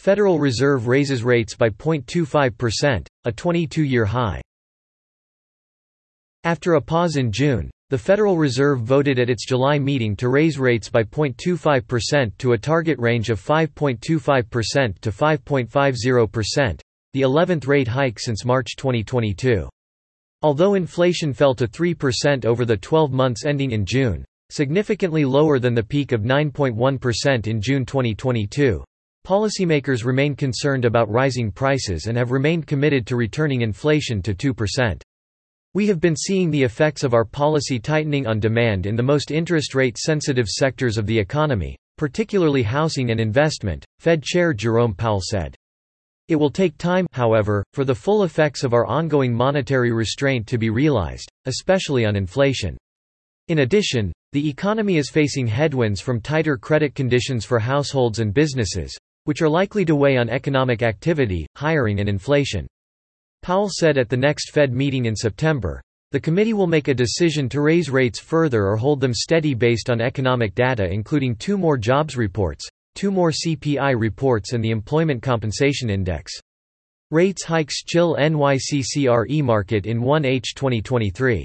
Federal Reserve raises rates by 0.25%, a 22-year high. After a pause in June, the Federal Reserve voted at its July meeting to raise rates by 0.25% to a target range of 5.25% to 5.50%, the 11th rate hike since March 2022. Although inflation fell to 3% over the 12 months ending in June, significantly lower than the peak of 9.1% in June 2022, policymakers remain concerned about rising prices and have remained committed to returning inflation to 2%. We have been seeing the effects of our policy tightening on demand in the most interest rate sensitive sectors of the economy, particularly housing and investment, Fed Chair Jerome Powell said. It will take time, however, for the full effects of our ongoing monetary restraint to be realized, especially on inflation. In addition, the economy is facing headwinds from tighter credit conditions for households and businesses, which are likely to weigh on economic activity, hiring and inflation. Powell said at the next Fed meeting in September, the committee will make a decision to raise rates further or hold them steady based on economic data including 2 more jobs reports, 2 more CPI reports and the Employment Compensation Index. Rates hikes chill NYCCRE market in 1H 2023.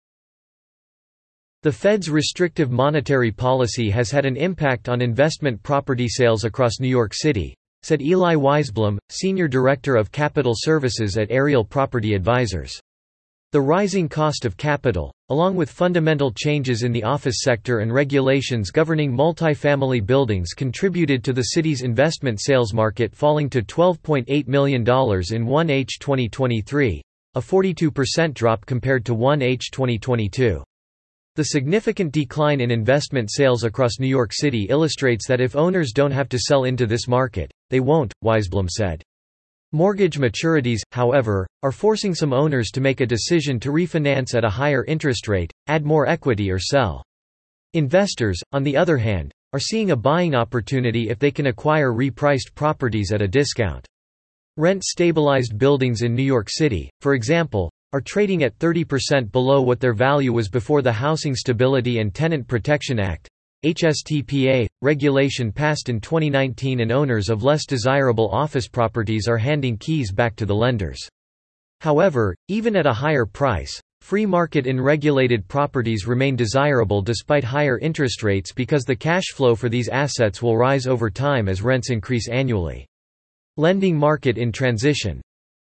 The Fed's restrictive monetary policy has had an impact on investment property sales across New York City, said Eli Weisblum, Senior Director of Capital Services at Ariel Property Advisors. The rising cost of capital, along with fundamental changes in the office sector and regulations governing multifamily buildings contributed to the city's investment sales market falling to $12.8 million in 1H 2023, a 42% drop compared to 1H 2022. The significant decline in investment sales across New York City illustrates that if owners don't have to sell into this market, they won't, Weisblum said. Mortgage maturities, however, are forcing some owners to make a decision to refinance at a higher interest rate, add more equity or sell. Investors, on the other hand, are seeing a buying opportunity if they can acquire repriced properties at a discount. Rent-stabilized buildings in New York City, for example, are trading at 30% below what their value was before the Housing Stability and Tenant Protection Act (HSTPA) regulation passed in 2019, and owners of less desirable office properties are handing keys back to the lenders. However, even at a higher price, free market in regulated properties remain desirable despite higher interest rates because the cash flow for these assets will rise over time as rents increase annually. Lending market in transition.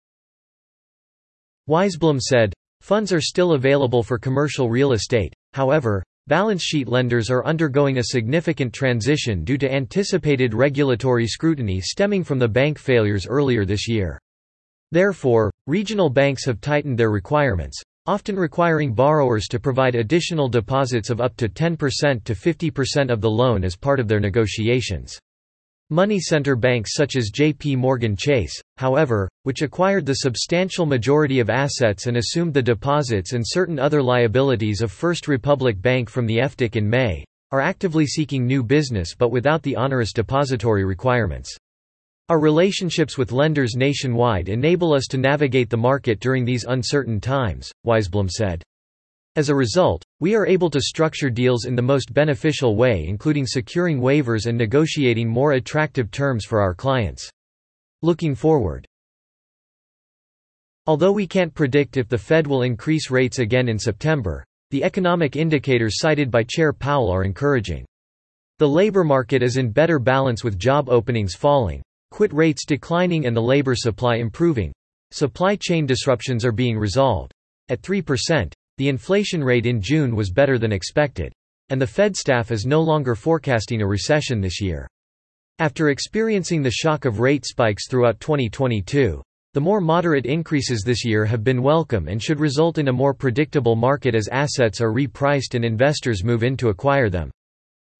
Weisblum said, funds are still available for commercial real estate, however, balance sheet lenders are undergoing a significant transition due to anticipated regulatory scrutiny stemming from the bank failures earlier this year. Therefore, regional banks have tightened their requirements, often requiring borrowers to provide additional deposits of up to 10% to 50% of the loan as part of their negotiations. Money center banks such as J.P. Morgan Chase, however, which acquired the substantial majority of assets and assumed the deposits and certain other liabilities of First Republic Bank from the FDIC in May, are actively seeking new business but without the onerous depository requirements. Our relationships with lenders nationwide enable us to navigate the market during these uncertain times, Weisblum said. As a result, we are able to structure deals in the most beneficial way, including securing waivers and negotiating more attractive terms for our clients. Looking forward. Although we can't predict if the Fed will increase rates again in September, the economic indicators cited by Chair Powell are encouraging. The labor market is in better balance with job openings falling, quit rates declining and the labor supply improving. Supply chain disruptions are being resolved. At 3%, the inflation rate in June was better than expected, and the Fed staff is no longer forecasting a recession this year. After experiencing the shock of rate spikes throughout 2022, the more moderate increases this year have been welcome and should result in a more predictable market as assets are repriced and investors move in to acquire them.